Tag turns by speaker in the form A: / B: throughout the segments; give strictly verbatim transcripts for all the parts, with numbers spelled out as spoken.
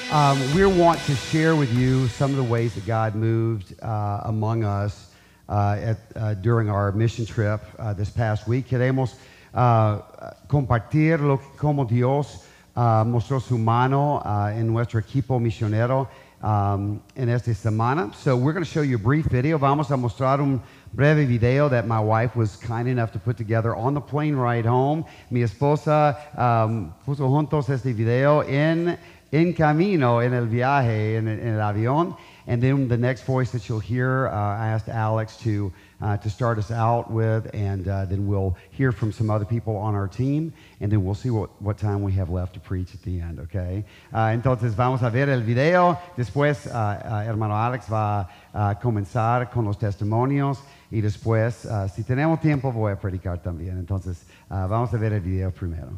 A: Um, we want to share with you some of the ways that God moved uh, among us uh, at, uh, during our mission trip uh, this past week. Queremos uh, compartir lo, cómo Dios uh, mostró su mano uh, en nuestro equipo misionero um, en esta semana. So we're going to show you a brief video. Vamos a mostrar un breve video that my wife was kind enough to put together on the plane ride home. Mi esposa um, puso juntos este video en En camino, en el viaje, en, en el avión. And then the next voice that you'll hear, uh, I asked Alex to, uh, to start us out with, and uh, then we'll hear from some other people on our team, and then we'll see what, what time we have left to preach at the end, okay? Uh, entonces vamos a ver el video, después uh, uh, hermano Alex va a comenzar con los testimonios, y después, uh, si tenemos tiempo, voy a predicar también. Entonces, uh, vamos a ver el video primero.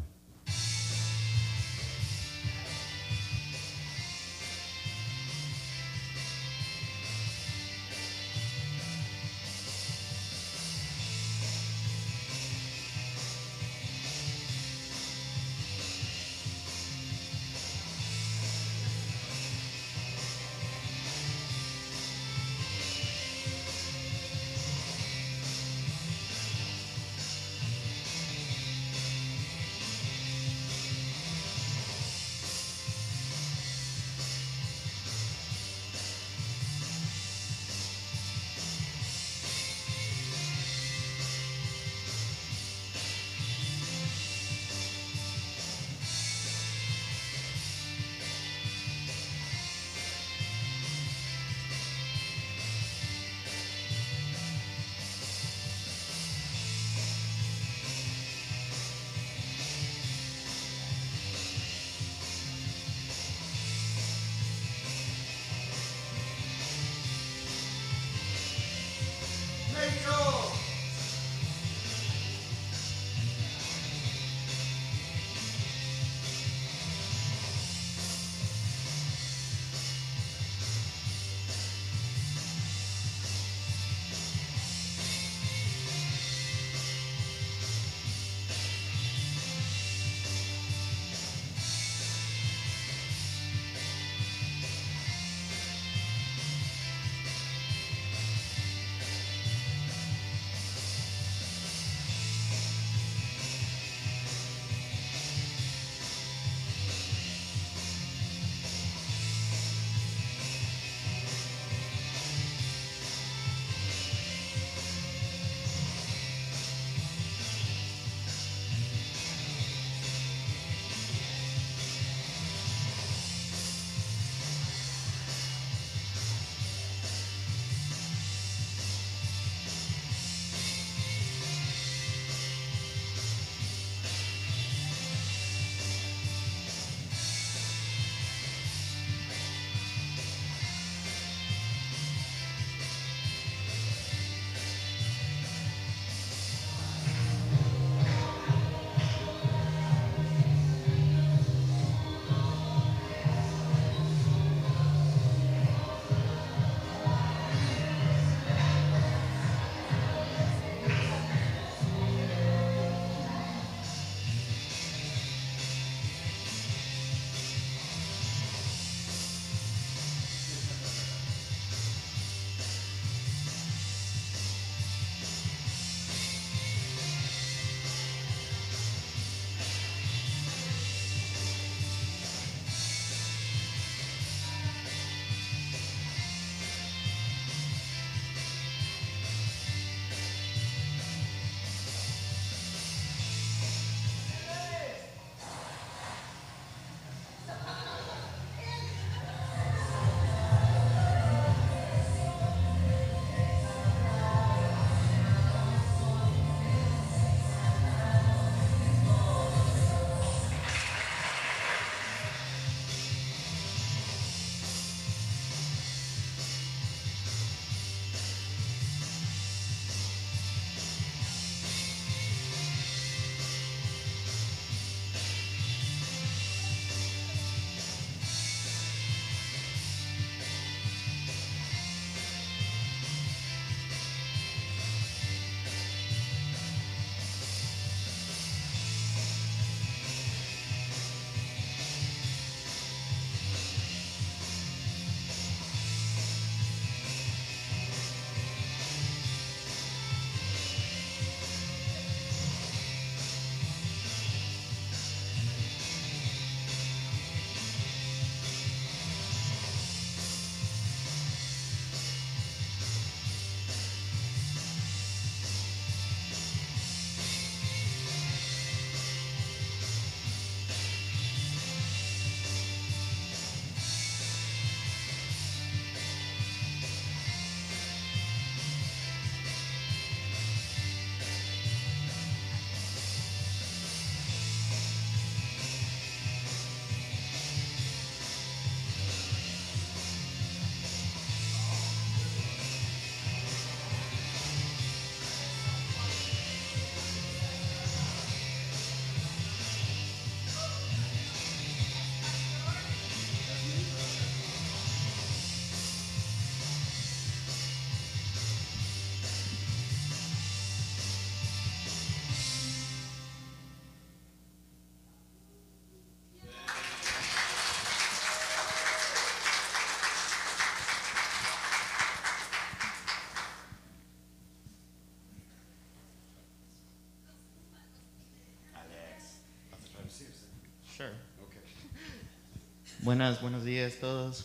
B: Buenas, buenos días todos.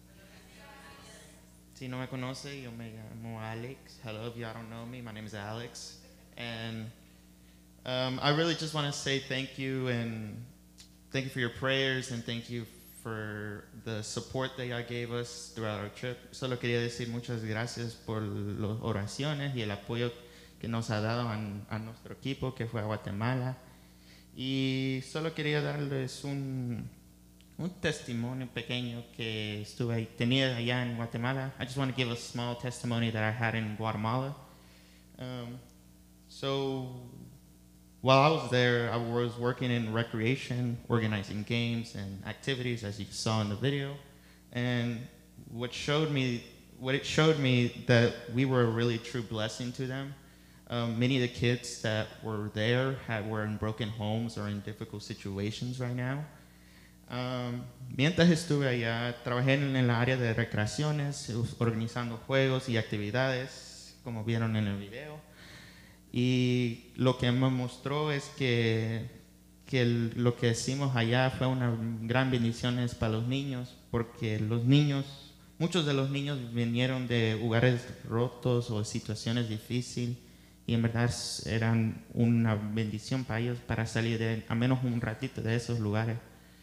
B: Si no me conoce, yo me llamo Alex. Hello, if y'all don't know me, my name is Alex. And um, I really just want to say thank you and thank you for your prayers and thank you for the support that y'all gave us throughout our trip. Solo quería decir muchas gracias por las oraciones y el apoyo que nos ha dado a, a nuestro equipo que fue a Guatemala. Y solo quería darles un, un testimonio pequeño que estuve ahí, tenía allá en Guatemala. I just want to give a small testimony that I had in Guatemala. Um, so while I was there, I was working in recreation, organizing games and activities, as you saw in the video. And what showed me, what it showed me that we were a really true blessing to them. Um, many of the kids that were there had, were in broken homes or in difficult situations right now. Um, mientras estuve allá, trabajé en el área de recreaciones, organizando juegos y actividades, como vieron en el video. Y lo que me mostró es que, que el, lo que hicimos allá fue una gran bendición para los niños, porque los niños, muchos de los niños vinieron de lugares rotos o situaciones difíciles. Y en verdad eran una bendición para ellos para salir de al menos un ratito de esos lugares.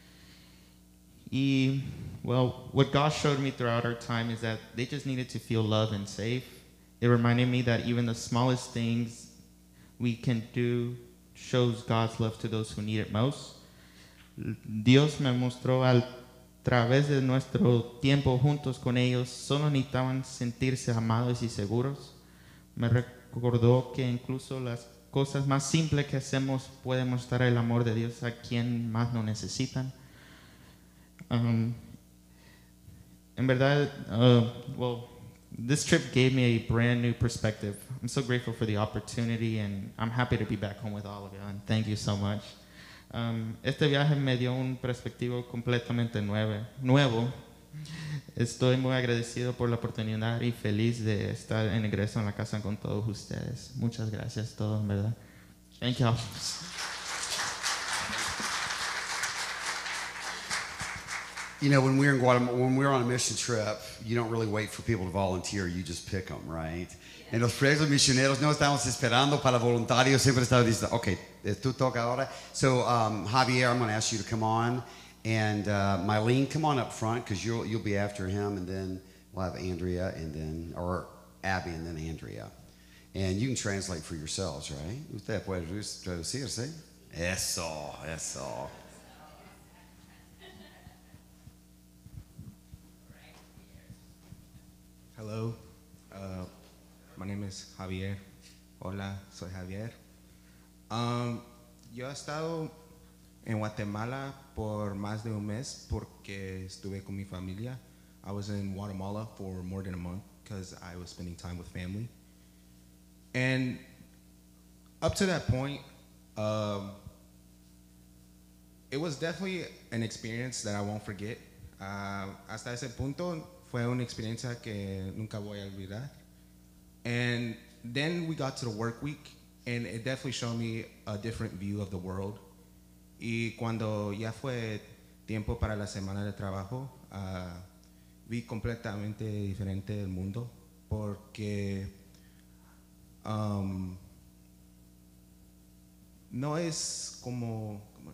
B: Y, well, what God showed me throughout our time is that they just needed to feel loved and safe. It reminded me that even the smallest things we can do shows God's love to those who need it most. Dios me mostró a través de nuestro tiempo juntos con ellos, solo necesitaban sentirse amados y seguros. Me recordó que incluso las cosas más simples que hacemos pueden mostrar el amor de Dios a quien más lo necesitan. Um, en verdad, uh, well, this trip gave me a brand new perspective. I'm so grateful for the opportunity and I'm happy to be back home with all of you and thank you so much. Um, este viaje me dio un perspectivo completamente nuevo. nuevo. Estoy muy agradecido por la oportunidad y feliz de estar en regreso en la casa con todos ustedes. Muchas gracias a todos, en verdad. Thank you.
A: You know, when we were in Guatemala, when we were on a mission trip, you don't really wait for people to volunteer, you just pick them, right? En los proyectos misioneros no estamos esperando para voluntarios, siempre estamos diciendo, okay, tú toca ahora. So, um, Javier, I'm going to ask you to come on. And uh, Mylene, come on up front because you'll you'll be after him, and then we'll have Andrea, and then or Abby, and then Andrea, and you can translate for yourselves, right? Usted puede traducirse. Eso, eso.
C: Hello, uh, my name is Javier. Hola, soy Javier. Um, yo he estado en Guatemala por más de un mes porque estuve con mi familia. I was in Guatemala for more than a month because I was spending time with family. And up to that point, um, it was definitely an experience that I won't forget. Uh, hasta ese punto fue una experiencia que nunca voy a olvidar. And then we got to the work week, and it definitely showed me a different view of the world. Y cuando ya fue tiempo para la semana de trabajo, uh, vi completamente diferente el mundo porque um, no es como, como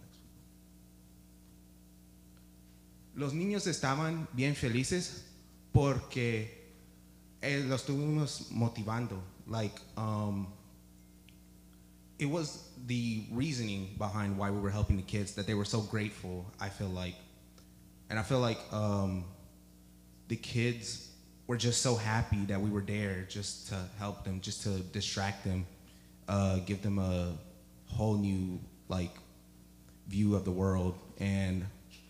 C: los niños estaban bien felices porque eh, los estuvimos motivando. Like, um, it was the reasoning behind why we were helping the kids that they were so grateful, I feel like. And I feel like um, the kids were just so happy that we were there just to help them, just to distract them, uh, give them a whole new like view of the world, and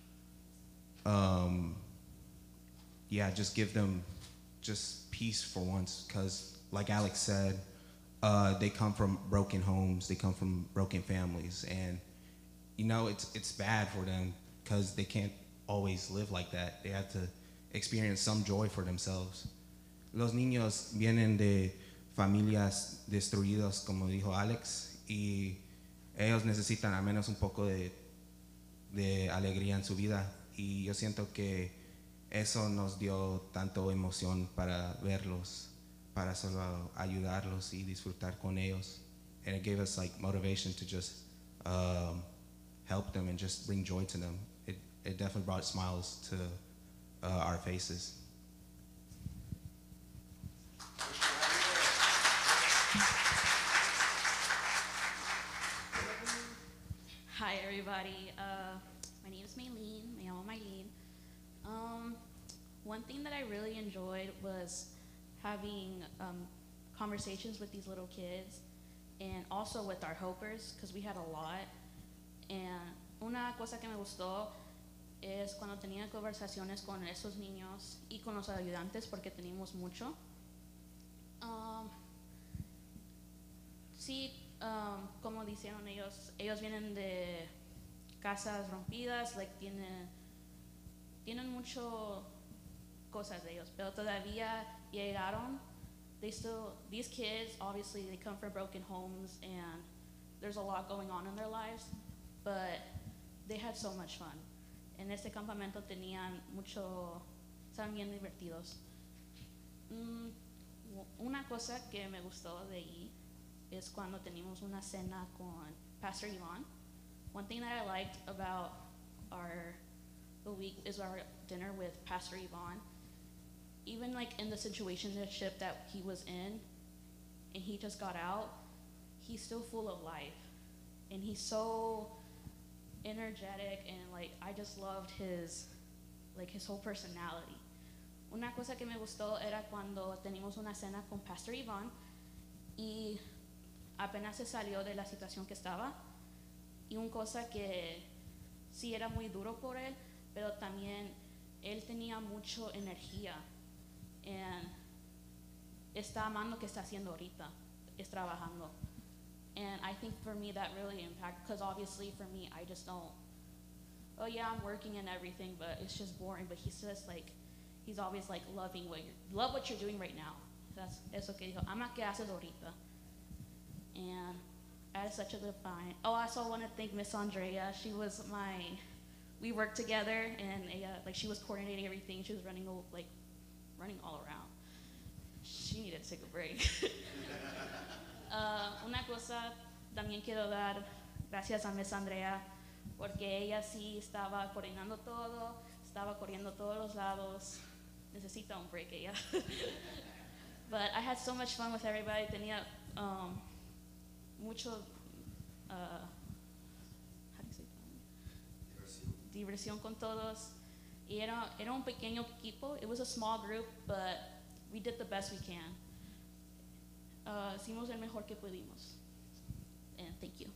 C: um, yeah, just give them just peace for once, because like Alex said, Uh, they come from broken homes, they come from broken families, and you know, it's it's bad for them because they can't always live like that. They have to experience some joy for themselves. Los niños vienen de familias destruidas, como dijo Alex, y ellos necesitan al menos un poco de, de alegría en su vida, y yo siento que eso nos dio tanto emoción para verlos, para solo ayudarlos y disfrutar con ellos. And it gave us like motivation to just um, help them and just bring joy to them. It, it definitely brought smiles to uh, our faces.
D: Hi, everybody. Uh, my name is Maylene. Me llamo Maylene. Um, one thing that I really enjoyed was having um, conversations with these little kids and also with our helpers, because we had a lot. And una cosa que me gustó es cuando tenía conversaciones con esos niños y con los ayudantes, porque tenemos mucho. Um, sí, um, como dijeron ellos, ellos vienen de casas rompidas, like tienen, tienen mucho cosas de ellos, pero todavía llegaron. They still, these kids, obviously, they come from broken homes and there's a lot going on in their lives, but they had so much fun. En este campamento tenían mucho, estaban bien divertidos. Mm, una cosa que me gustó de ahí es cuando teníamos una cena con Pastor Yvonne. One thing that I liked about our the week is our dinner with Pastor Yvonne. Even like in the situationship that he was in, and he just got out, he's still full of life, and he's so energetic, and like I just loved his like his whole personality. Una cosa que me gustó era cuando teníamos una cena con Pastor Yvonne y apenas se salió de la situación que estaba, y una cosa que sí era muy duro por él, pero también él tenía mucha energía and está amando que está haciendo ahorita, es trabajando. And I think for me that really impacted, because obviously for me I just don't, oh yeah, I'm working and everything, but it's just boring. But he's just like, he's always like loving what you're, love what you're doing right now. That's eso que dijo, ama que haces ahorita. And I had such a good find. Oh, I also want to thank Miss Andrea. She was my, we worked together, and ella, like she was coordinating everything. She was running like, running all around. She needed to take a break. uh, una cosa también quiero dar gracias a Miss Andrea, porque ella sí estaba coordinando todo, estaba corriendo todos los lados. Necesita un break ella. But I had so much fun with everybody. Tenía um, mucho, uh, how do you say that? Diversión con todos. Y era, era un pequeño equipo. It was a small group, but we did the best we can. Uh, hicimos el mejor que pudimos. And thank you.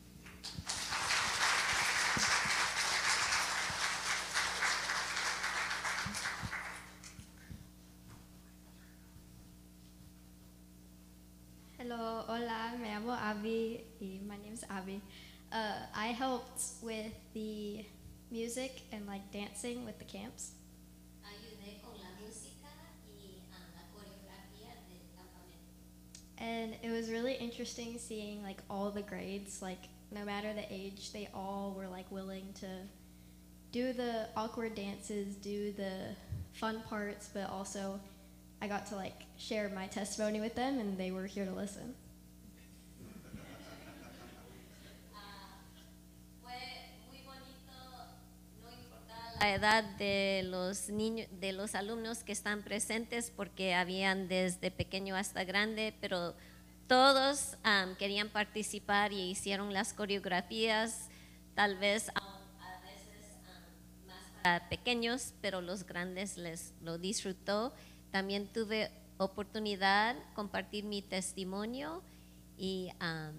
E: Hello, hola, me llamo Abby, y my name's Abby. Uh, I helped with the music and like dancing with the camps.
F: Ayudé con la música y um, la coreografía del campamento.
E: And it was really interesting seeing like all the grades, like no matter the age, they all were like willing to do the awkward dances, do the fun parts, but also I got to like share my testimony with them, and they were here to listen.
F: La edad de los niños, de los alumnos que están presentes, porque habían desde pequeño hasta grande, pero todos um, querían participar y hicieron las coreografías, tal vez um, a veces um, más para pequeños, pero los grandes les lo disfrutó. También tuve oportunidad de compartir mi testimonio y um,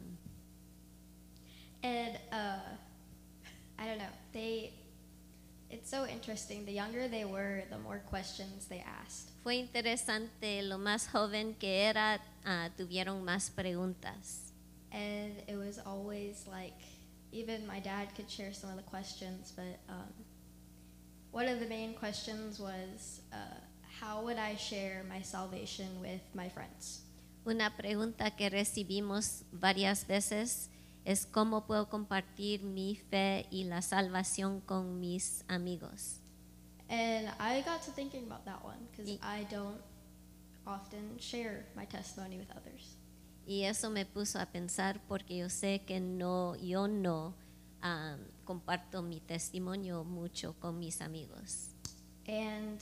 E: And uh, I don't know, they, it's so interesting. The younger they were, the more questions they asked.
F: fue interesante. Lo más joven que era, uh, tuvieron más preguntas.
E: And it was always like, even my dad could share some of the questions, but um, one of the main questions was, uh, how would I share my salvation with my friends?
F: Una pregunta que recibimos varias veces es cómo puedo compartir mi fe y la salvación con mis amigos.
E: And I got to thinking about that one because
F: Y-
E: I don't often share my testimony with others.
F: Y eso me puso a pensar porque yo sé que no, yo no um, comparto mi testimonio mucho con mis amigos.
E: And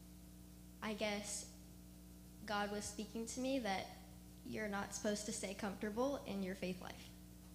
E: I guess God was speaking to me that you're not supposed to stay comfortable in your faith life.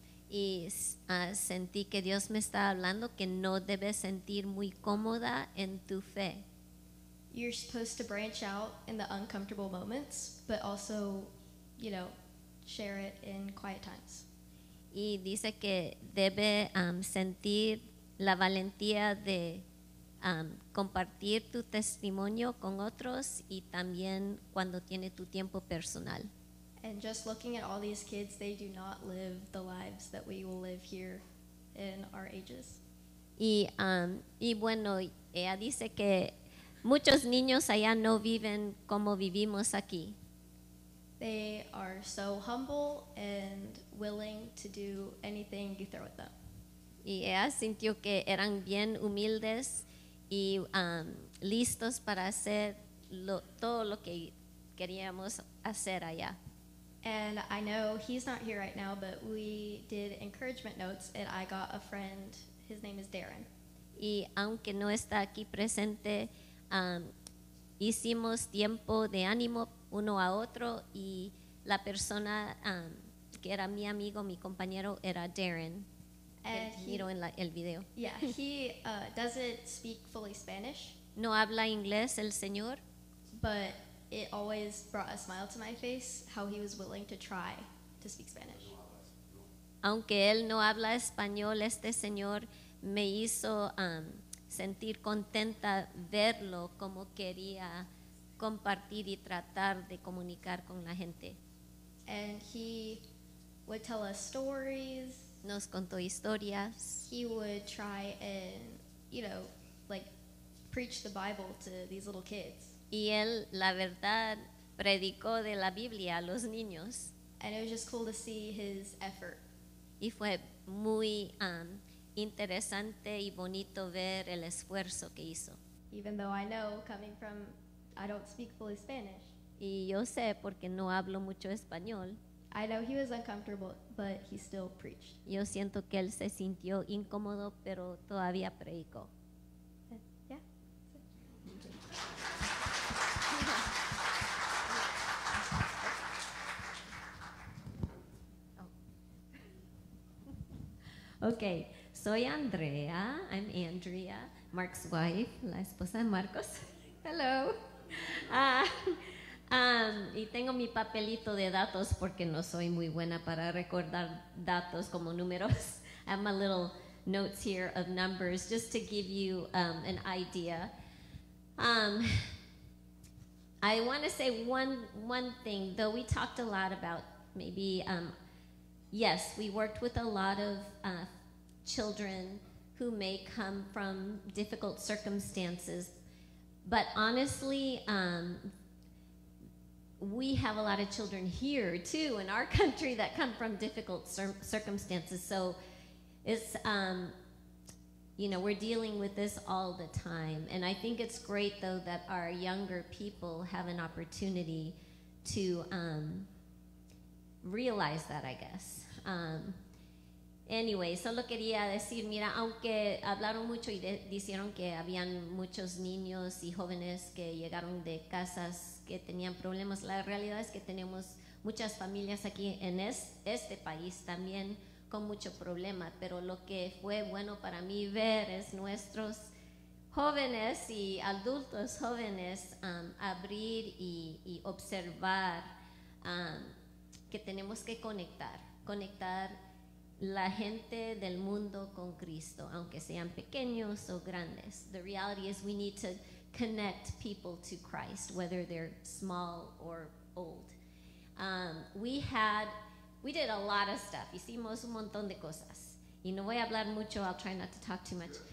F: Y uh, sentí que Dios me está hablando que no debes sentir muy cómoda en tu fe.
E: You're supposed to branch out in the uncomfortable moments, but also, you know, share it in quiet times.
F: Y dice que debe um, sentir la valentía de um, compartir tu testimonio con otros y también cuando tiene tu tiempo personal.
E: And just looking at all these kids, they do not live the lives that we will live here in our ages.
F: Y, um, y bueno, ella dice que muchos niños allá no viven como vivimos aquí.
E: They are so humble and willing to do anything you throw at them.
F: Y ella sintió que eran bien humildes y um, listos para hacer lo- todo lo que queríamos hacer allá.
E: And I know he's not here right now, but we did encouragement notes, and I got a friend, his name is Darren.
F: Y aunque no está aquí presente, um, hicimos tiempo de ánimo uno a otro y la persona um, que era mi amigo, mi compañero, era Darren.
E: And
F: El,
E: he,
F: miro en la- el video.
E: yeah, he uh, doesn't speak fully Spanish,
F: No habla inglés el señor,
E: but it always brought a smile to my face how he was willing to try to speak Spanish.
F: aunque él no habla español, este señor me hizo um, sentir contenta verlo como quería compartir y tratar de comunicar con la gente.
E: And he would tell us stories.
F: Nos contó historias.
E: He would try and, you know, like preach the Bible to these little kids.
F: Y él, la verdad, predicó de la Biblia a los niños.
E: And it was just cool to see his effort.
F: Y fue muy um, interesante y bonito ver el esfuerzo que hizo.
E: Even though I know coming from, I don't speak fully Spanish,
F: Y yo sé, porque no hablo mucho español,
E: I know he was uncomfortable, but he still preached.
F: yo siento que él se sintió incómodo, pero todavía predicó.
E: And yeah.
F: Ok, soy Andrea, I'm Andrea, Mark's wife, la esposa de Marcos. Hello. Ah, um, y tengo mi papelito de datos porque no soy muy buena para recordar datos como números. I have my little notes here of numbers just to give you um, an idea. Um, I want to say one one thing, though we talked a lot about maybe um, yes, we worked with a lot of uh, children who may come from difficult circumstances, but honestly, um, we have a lot of children here too in our country that come from difficult cir- circumstances. So it's, um, you know, we're dealing with this all the time. And I think it's great though that our younger people have an opportunity to um, realize that, I guess. Um, anyway, solo quería decir, mira, aunque hablaron mucho y de, dijeron que habían muchos niños y jóvenes que llegaron de casas que tenían problemas, la realidad es que tenemos muchas familias aquí en es, este país también con mucho problema, pero lo que fue bueno para mí ver es nuestros jóvenes y adultos jóvenes um, abrir y, y observar um, que tenemos que conectar, conectar la gente del mundo con Cristo, aunque sean pequeños o grandes. The reality is we need to connect people to Christ, whether they're small or old. Um, we had, we did a lot of stuff. Hicimos un montón de cosas. Y no voy a hablar mucho, I'll try not to talk too much.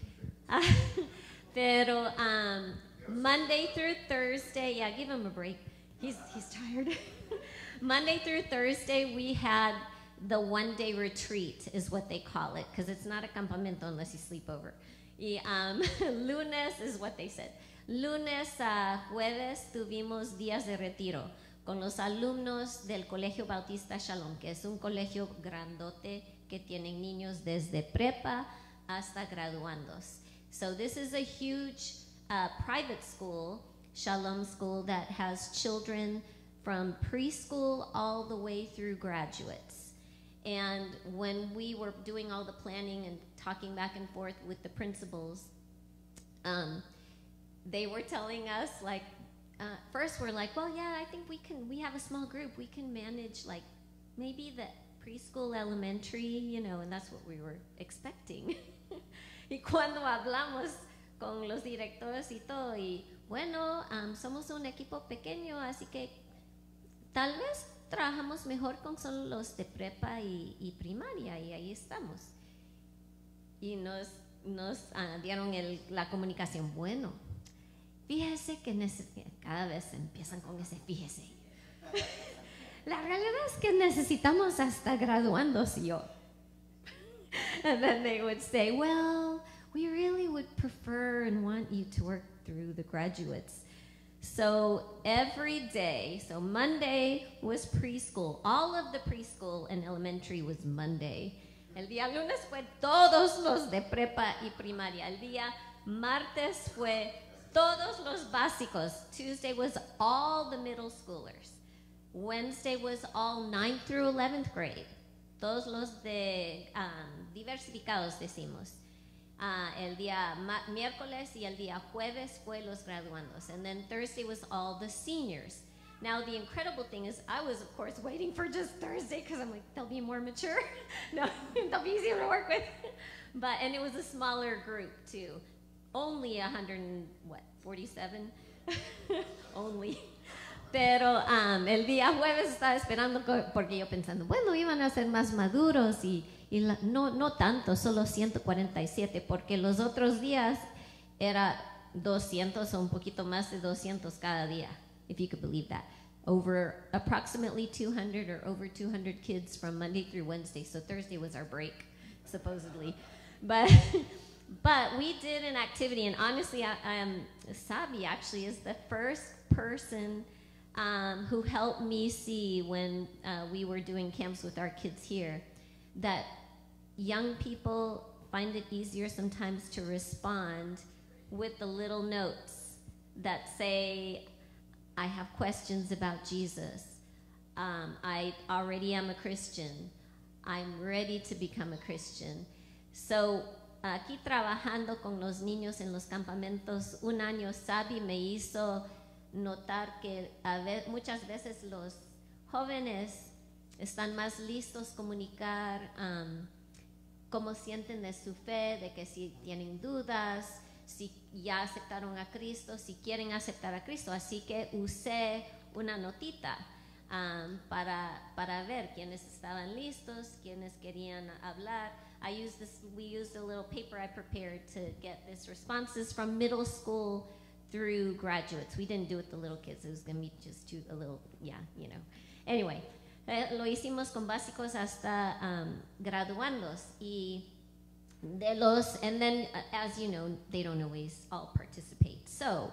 F: Pero um, Monday through Thursday, yeah, give him a break. He's, he's tired. Monday through Thursday, we had the one-day retreat is what they call it, because it's not a campamento unless you sleep over. Y um, lunes is what they said. Lunes a jueves tuvimos días de retiro con los alumnos del Colegio Bautista Shalom, que es un colegio grandote que tienen niños desde prepa hasta graduandos. So this is a huge uh, private school, Shalom School, that has children from preschool all the way through graduates. And when we were doing all the planning and talking back and forth with the principals, um, they were telling us, like, uh, first we're like, well, yeah, I think we can, we have a small group, we can manage, like, maybe the preschool, elementary, you know, and that's what we were expecting. Y cuando hablamos con los directores y todo, y bueno, um, somos un equipo pequeño, así que tal vez trabajamos mejor con solo los de prepa y, y primaria, y ahí estamos. Y nos, nos uh, dieron el, la comunicación. Bueno, fíjese que cada vez empiezan con ese fíjese. La realidad es que necesitamos hasta graduandos, y yo. And then they would say, well, we really would prefer and want you to work through the graduates. So every day, so Monday was preschool. All of the preschool and elementary was Monday. El día lunes fue todos los de prepa y primaria. El día martes fue todos los básicos. Tuesday was all the middle schoolers. Wednesday was all ninth through eleventh grade. Todos los de um, diversificados decimos. Uh, el día miércoles y el día jueves fue los graduandos. And then Thursday was all the seniors. Now, the incredible thing is, I was, of course, waiting for just Thursday because I'm like, they'll be more mature. No, they'll be easier to work with. But, and it was a smaller group, too. Only one hundred, what, forty-seven? Only. Pero um, el día jueves estaba esperando, porque yo pensando, bueno, iban a ser más maduros y, y la, no, no tanto, solo ciento cuarenta y siete, porque los otros días era doscientos o un poquito más de doscientos cada día, if you could believe that. Over approximately two hundred or over two hundred kids from Monday through Wednesday, so Thursday was our break, supposedly. But, but we did an activity, and honestly, um, Sabi actually is the first person Um, who helped me see when uh, we were doing camps with our kids here, that young people find it easier sometimes to respond with the little notes that say, I have questions about Jesus. Um, I already am a Christian. I'm ready to become a Christian. So, aquí trabajando con los niños en los campamentos, un año Sabi me hizo notar que a ve muchas veces los jóvenes están más listos comunicar um, cómo sienten de su fe, de que si tienen dudas, si ya aceptaron a Cristo, si quieren aceptar a Cristo. Así que usé una notita um, para, para ver quiénes estaban listos, quiénes querían hablar. I used this, we used a little paper I prepared to get this responses from middle school through graduates. We didn't do it with the little kids. It was going to be just too, a little, yeah, you know. Anyway, eh, lo hicimos con básicos hasta um, graduandos. Y de los, and then, uh, as you know, they don't always all participate. So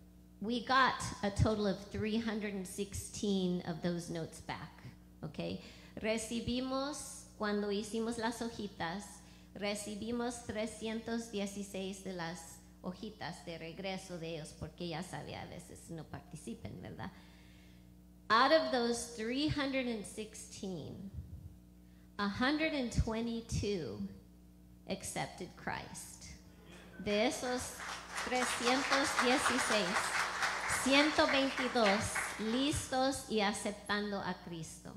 F: we got a total of three hundred sixteen of those notes back, okay? Recibimos, cuando hicimos las hojitas, recibimos trescientos dieciséis de las hojitas de regreso de ellos, porque ya sabe, a veces no participen, ¿verdad? Out of those three hundred sixteen, one hundred twenty-two accepted Christ. De esos trescientos dieciséis, ciento veintidós listos y aceptando a Cristo.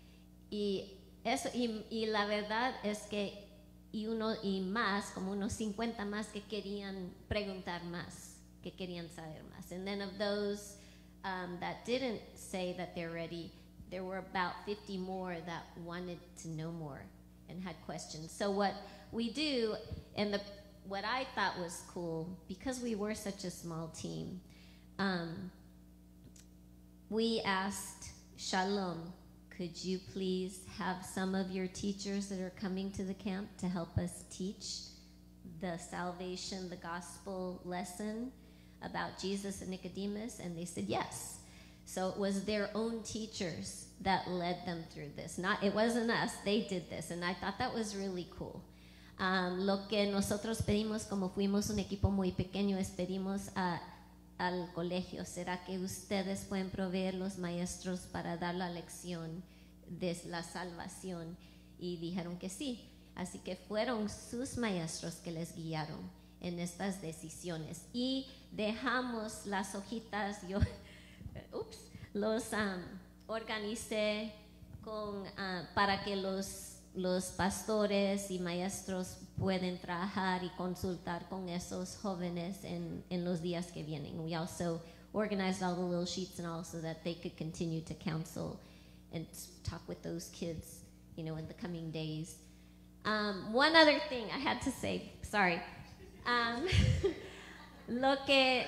F: Y, eso, y, y la verdad es que y uno y más, como unos cincuenta más que querían preguntar más, que querían saber más. And then of those um, that didn't say that they're ready, there were about fifty more that wanted to know more and had questions. So what we do, and the, what I thought was cool, because we were such a small team, um, we asked Shalom, could you please have some of your teachers that are coming to the camp to help us teach the salvation, the gospel lesson about Jesus and Nicodemus? And they said yes. So it was their own teachers that led them through this. Not, it wasn't us, they did this. And I thought that was really cool. Um, lo que nosotros pedimos, como fuimos un equipo muy pequeño, es pedimos a, al colegio, ¿será que ustedes pueden proveer los maestros para dar la lección de la salvación? Y dijeron que sí. Así que fueron sus maestros que les guiaron en estas decisiones. Y dejamos las hojitas, yo ups, los um, organicé con, uh, para que los los pastores y maestros pueden trabajar y consultar con esos jóvenes en, en los días que vienen. We also organized all the little sheets and all so that they could continue to counsel and talk with those kids, you know, in the coming days. Um, one other thing I had to say, sorry. Um, lo que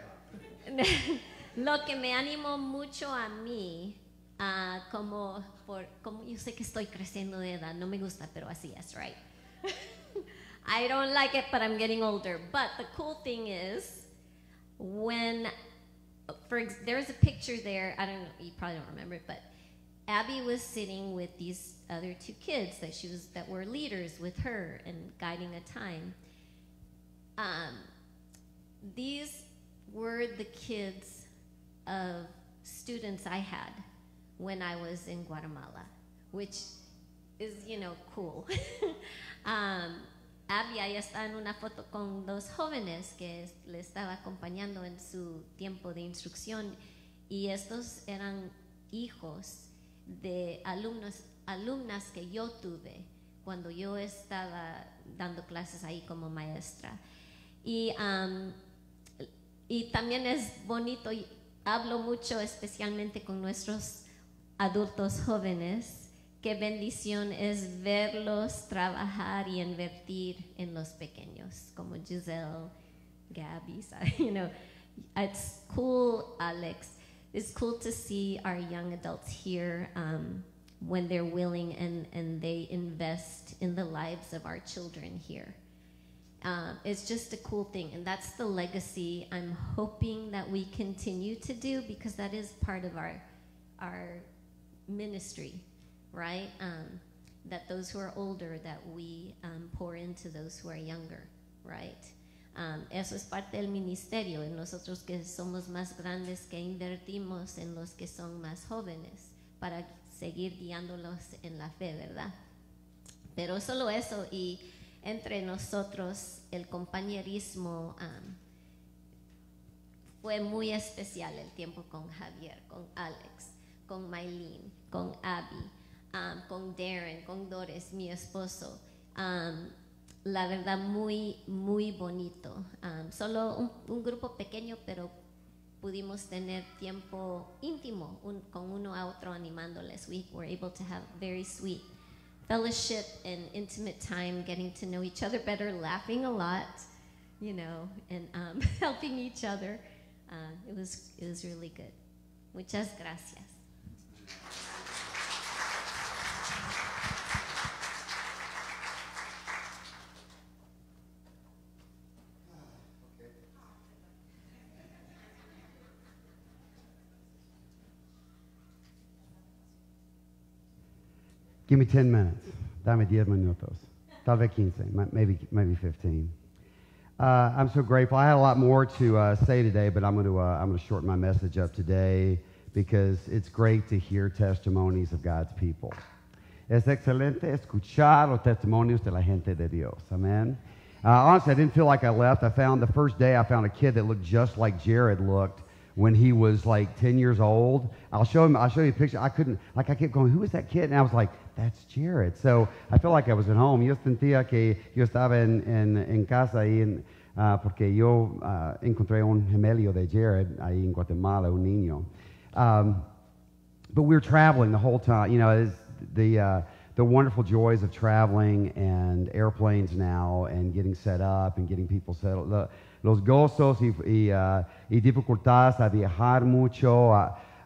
F: lo que me animó mucho a mí, Uh, como, por, como yo sé que estoy creciendo de edad, no me gusta, pero así es, right? I don't like it, but I'm getting older. But the cool thing is, when, for ex- there's a picture there, I don't know, you probably don't remember it, but Abby was sitting with these other two kids that she was that were leaders with her and guiding a time. Um, these were the kids of students I had when I was in Guatemala, which is, you know, cool. um, Abby ahí está en una foto con dos jóvenes que le estaba acompañando en su tiempo de instrucción, y estos eran hijos de alumnos, alumnas que yo tuve cuando yo estaba dando clases ahí como maestra. Y, um, y también es bonito, y hablo mucho especialmente con nuestros adultos jóvenes, qué bendición es verlos trabajar y invertir en los pequeños, como Giselle, Gabby, you know. It's cool, Alex. It's cool to see our young adults here um, when they're willing and, and they invest in the lives of our children here. Um, it's just a cool thing, and that's the legacy I'm hoping that we continue to do, because that is part of our our ministry, right? Um, that those who are older, that we um, pour into those who are younger, right? Um, eso es parte del ministerio, en nosotros que somos más grandes, que invertimos en los que son más jóvenes para seguir guiándolos en la fe, ¿verdad? Pero solo eso, y entre nosotros el compañerismo um, fue muy especial, el tiempo con Javier, con Alex, con Maylene, con Abby, um, con Darren, con Doris, mi esposo. Um, la verdad, muy, muy bonito. Um, solo un, un grupo pequeño, pero pudimos tener tiempo íntimo un, con uno a otro animándoles. We were able to have very sweet fellowship and intimate time, getting to know each other better, laughing a lot, you know, and um, helping each other. Uh, it was, it was really good. Muchas gracias.
A: Give me ten minutes. Dame diez minutos. Tal vez quince, maybe, maybe fifteen. Uh, I'm so grateful. I had a lot more to uh, say today, but I'm going to uh, I'm going to shorten my message up today because it's great to hear testimonies of God's people. Es excelente escuchar los testimonios de la gente de Dios. Amen. Uh, honestly, I didn't feel like I left. I found the first day I found a kid that looked just like Jared looked when he was like ten years old. I'll show him. I'll show you a picture. I couldn't, like, I kept going, who is that kid? And I was like, that's Jared. So I felt like I was at home. Yo sentía que yo estaba en, en, en casa ahí, en, uh, porque yo uh, encontré un gemelo de Jared ahí en Guatemala, un niño. Um, but we were traveling the whole time. You know, it's the uh, the wonderful joys of traveling and airplanes now and getting set up and getting people settled. The, los gozos y, y, uh, y dificultades a viajar mucho. Uh,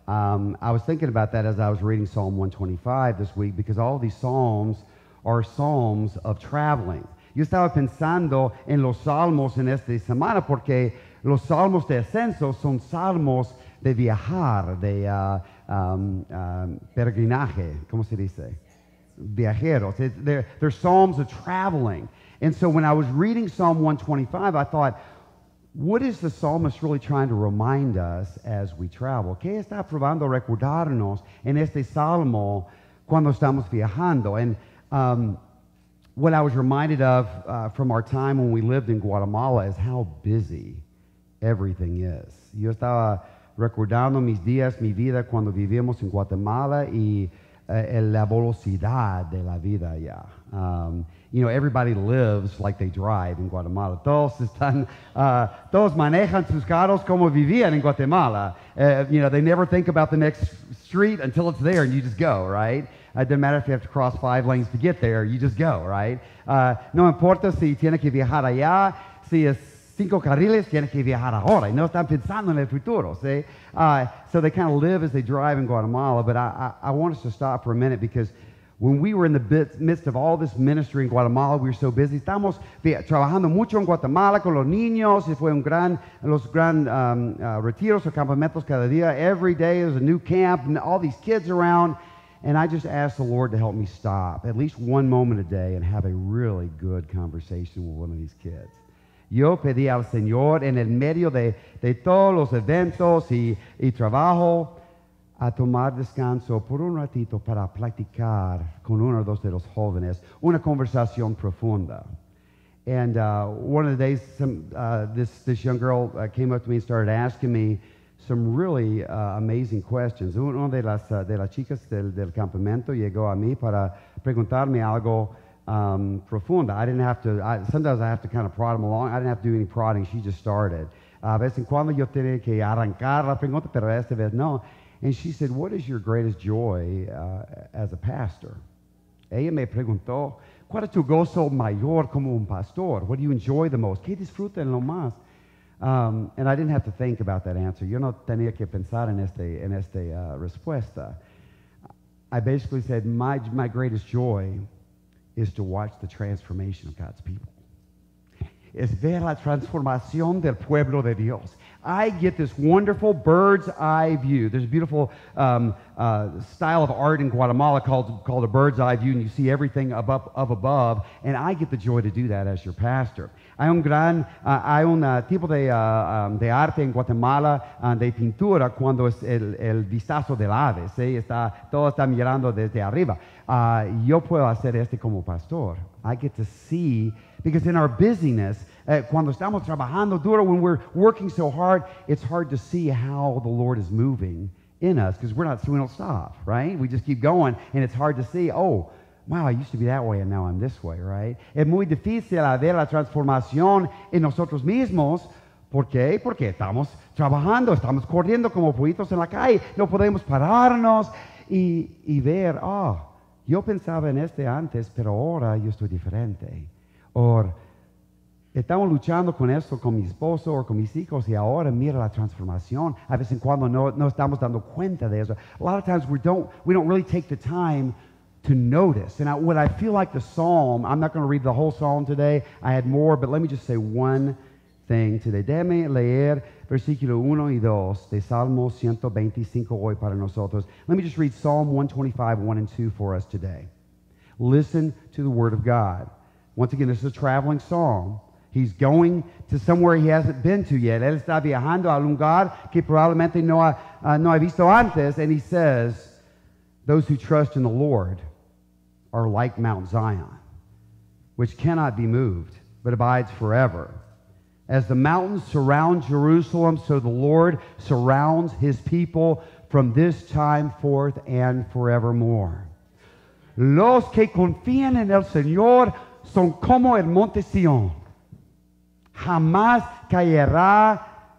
A: um, I was thinking about that as I was reading Psalm one twenty-five this week, because all these psalms are psalms of traveling. Yo estaba pensando en los salmos en esta semana porque los salmos de ascenso son salmos de viajar, de uh, um, um, peregrinaje, ¿cómo se dice? Viajeros. It, they're, they're psalms of traveling. And so when I was reading Psalm one twenty-five, I thought, what is the psalmist really trying to remind us as we travel? ¿Qué está probando recordarnos en este salmo cuando estamos viajando? And um, what I was reminded of uh, from our time when we lived in Guatemala is how busy everything is. Yo estaba recordando mis días, mi vida cuando vivíamos en Guatemala y uh, la velocidad de la vida allá. Um, you know, everybody lives like they drive in Guatemala. Todos están, uh, todos manejan sus carros como vivían en Guatemala. Uh, you know, they never think about the next street until it's there and you just go, right? Uh, it doesn't matter if you have to cross five lanes to get there, you just go, right? Uh, no importa si tiene que viajar allá, si es cinco carriles, tiene que viajar ahora. Y no están pensando en el futuro, see? Uh, so they kind of live as they drive in Guatemala, but I, I, I want us to stop for a minute because when we were in the bit, midst of all this ministry in Guatemala, we were so busy. Estamos trabajando mucho en Guatemala con los niños. Y fue un gran, los gran um, uh, retiros o campamentos cada día. Every day there's a new camp and all these kids around. And I just asked the Lord to help me stop at least one moment a day and have a really good conversation with one of these kids. Yo pedí al Señor en el medio de, de todos los eventos y, y trabajo a tomar descanso por un ratito para platicar con uno o dos de los jóvenes, una conversación profunda. And uh, one of the days, some, uh, this, this young girl uh, came up to me and started asking me some really uh, amazing questions. Una de las, uh, de las chicas del, del campamento llegó a mí para preguntarme algo um, profunda. I didn't have to, I, sometimes I have to kind of prod them along. I didn't have to do any prodding. She just started. A veces en cuando yo tenía que arrancar la pregunta, pero esta vez no. And she said, what is your greatest joy uh, as a pastor? Ella me preguntó, ¿cuál es tu gozo mayor como un pastor? What do you enjoy the most? ¿Qué disfruta en lo más? Um, and I didn't have to think about that answer. Yo no tenía que pensar en este, en este uh, respuesta. I basically said, my, my greatest joy is to watch the transformation of God's people. Es ver la transformación del pueblo de Dios. I get this wonderful bird's eye view. There's a beautiful um, uh, style of art in Guatemala called, called a bird's eye view, and you see everything up, up, up above, and I get the joy to do that as your pastor. Hay un gran, uh, hay un uh, tipo de, uh, um, de arte en Guatemala, uh, de pintura, cuando es el, el vistazo del ave, ¿sí? Está, todo está mirando desde arriba. Uh, yo puedo hacer este como pastor. I get to see, because in our busyness, uh, cuando estamos trabajando duro, when we're working so hard, it's hard to see how the Lord is moving in us, because we're not, we don't stop, right? We just keep going, and it's hard to see, oh, wow, I used to be that way and now I'm this way, right? Es muy difícil ver la transformación en nosotros mismos. ¿Por qué? Porque estamos trabajando, estamos corriendo como pollitos en la calle. No podemos pararnos y, y ver, oh, yo pensaba en este antes, pero ahora yo estoy diferente. O estamos luchando con esto con mi esposo o con mis hijos y ahora mira la transformación. A veces en cuando no, no estamos dando cuenta de eso. A lot of times we don't, we don't really take the time to notice. And I, what I feel like the psalm, I'm not going to read the whole psalm today. I had more, but let me just say one thing today. Déjame leer versículo uno y dos de Salmo ciento veinticinco hoy para nosotros. Let me just read Psalm one twenty-five, one and two for us today. Listen to the word of God. Once again, this is a traveling psalm. He's going to somewhere he hasn't been to yet. Él está viajando a un lugar que probablemente no ha, uh, no ha visto antes, and he says, those who trust in the Lord are like Mount Zion, which cannot be moved, but abides forever. As the mountains surround Jerusalem, so the Lord surrounds his people from this time forth and forevermore. Los que confían en el Señor son como el monte Sión. Jamás caerá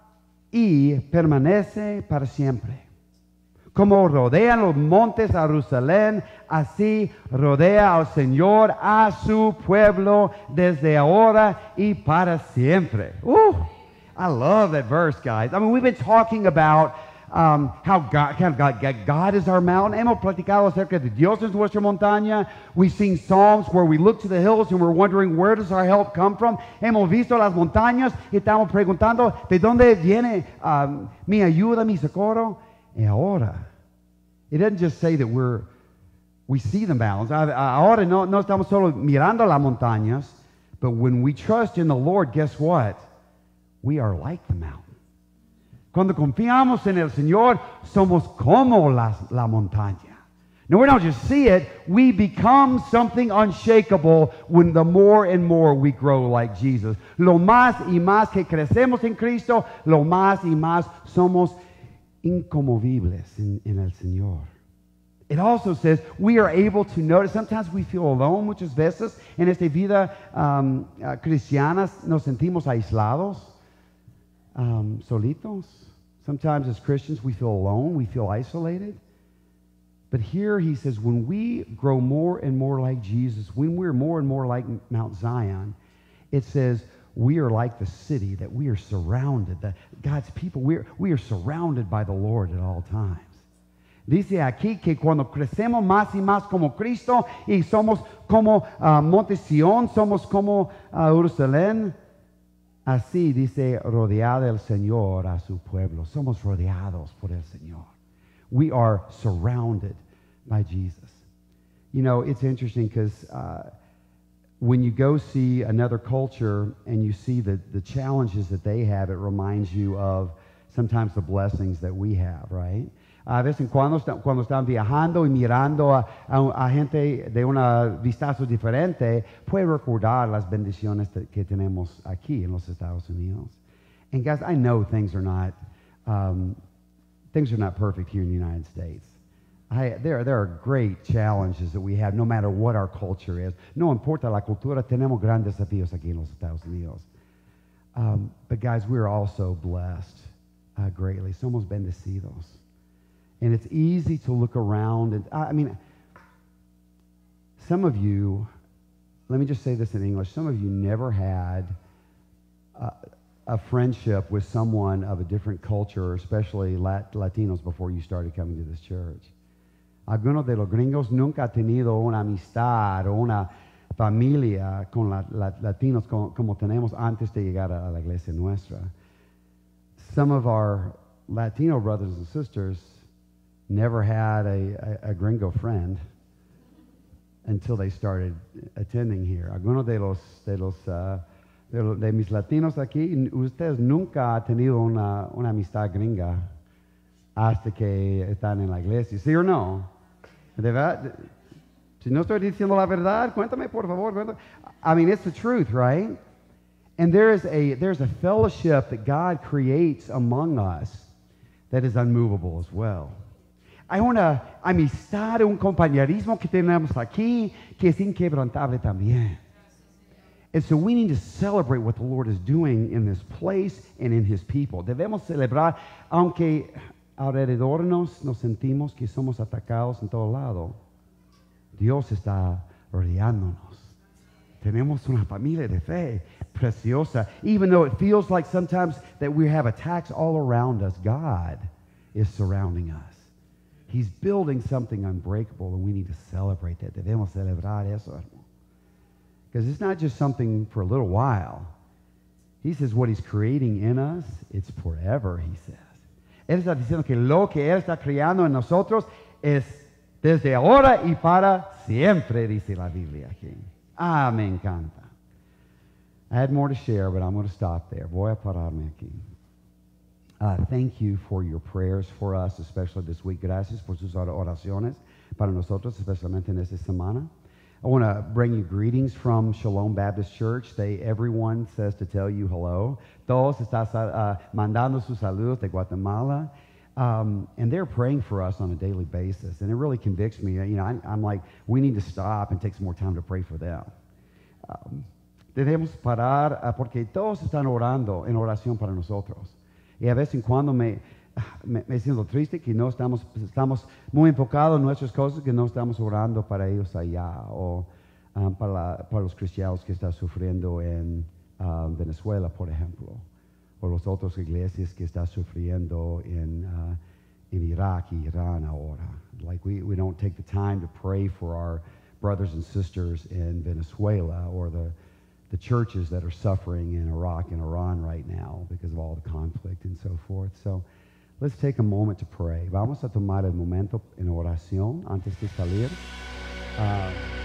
A: y permanece para siempre. Como rodean los montes a Jerusalén, así rodea al Señor a su pueblo desde ahora y para siempre. Ooh, I love that verse, guys. I mean, we've been talking about um, how God, kind of God, God, God is our mountain. Hemos platicado acerca de Dios es nuestra montaña. We've seen Psalms where we look to the hills and we're wondering where does our help come from. Hemos visto las montañas y estamos preguntando de dónde viene um, mi ayuda, mi socorro. Y ahora, it doesn't just say that we're we see the mountains. Ahora no, no estamos solo mirando las montañas, but when we trust in the Lord, guess what? We are like the mountain. Cuando confiamos en el Señor, somos como la, la montaña. Now, we don't just see it, we become something unshakable when the more and more we grow like Jesus. Lo más y más que crecemos en Cristo, lo más y más somos inconmovibles en, en el Señor. It also says we are able to notice. Sometimes we feel alone. Muchas veces en esta vida um, uh, cristiana nos sentimos aislados, um, solitos. Sometimes as Christians we feel alone. We feel isolated. But here he says when we grow more and more like Jesus, when we're more and more like Mount Zion, it says we are like the city, that we are surrounded. That God's people, we are, we are surrounded by the Lord at all times. Dice aquí que cuando crecemos más y más como Cristo y somos como uh, Monte Sión, somos como uh, Jerusalén, así dice rodeado el Señor a su pueblo. Somos rodeados por el Señor. We are surrounded by Jesus. You know, it's interesting because uh, when you go see another culture and you see the, the challenges that they have, it reminds you of sometimes the blessings that we have, right? A veces en cuando, cuando están viajando y mirando a, a, a gente de un vistazo diferente, puede recordar las bendiciones que tenemos aquí en los Estados Unidos. And guys, I know things are not um, things are not perfect here in the United States. I, there, there are great challenges that we have, no matter what our culture is. No importa la cultura, tenemos grandes desafíos aquí en los Estados Unidos. Um, but guys, we're also blessed uh, greatly. Somos bendecidos. And it's easy to look around. And I mean, some of you, let me just say this in English, some of you never had a, a friendship with someone of a different culture, especially Lat- Latinos, before you started coming to this church. Algunos de los gringos nunca han tenido una amistad o una familia con la, la, latinos como, como tenemos antes de llegar a, a la iglesia nuestra. Some of our Latino brothers and sisters never had a, a, a gringo friend until they started attending here. Algunos de los de los uh, de, los, de mis latinos aquí, ustedes nunca han tenido una, una amistad gringa hasta que están en la iglesia. ¿Sí o no? ¿De verdad? Si no estoy diciendo la verdad, cuéntame por favor. Cuéntame. I mean, it's the truth, right? And there is a there's a fellowship that God creates among us that is unmovable as well. Hay una amistad, un compañerismo que tenemos aquí que es inquebrantable también. And so we need to celebrate what the Lord is doing in this place and in His people. Debemos celebrar, aunque alrededor nos, nos sentimos que somos atacados en todo lado. Dios está rodeándonos. Tenemos una familia de fe preciosa. Even though it feels like sometimes that we have attacks all around us, God is surrounding us. He's building something unbreakable, and we need to celebrate that. Debemos celebrar eso. Because it's not just something for a little while. He says what He's creating in us, it's forever, He says. Él está diciendo que lo que Él está creando en nosotros es desde ahora y para siempre, dice la Biblia aquí. Ah, me encanta. I had more to share, but I'm going to stop there. Voy a pararme aquí. Uh, thank you for your prayers for us, especially this week. Gracias por sus oraciones para nosotros, especialmente en esta semana. I want to bring you greetings from Shalom Baptist Church. They, everyone says to tell you hello. Todos están uh, mandando sus saludos de Guatemala. Um, and they're praying for us on a daily basis. And it really convicts me. You know, I, I'm like, we need to stop and take some more time to pray for them. Um, debemos parar uh, porque todos están orando en oración para nosotros. Y a veces cuando me, me, me siento triste que no estamos, estamos muy enfocados en nuestras cosas, que no estamos orando para ellos allá o um, para, la, para los cristianos que están sufriendo en um, Venezuela, por ejemplo, o las otras iglesias que están sufriendo en, uh, en Irak y Irán ahora. Like we, we don't take the time to pray for our brothers and sisters in Venezuela or the, the churches that are suffering in Iraq and Iran right now because of all the conflict and so forth. So let's take a moment to pray. Vamos a tomar el momento en oración antes de salir. Uh,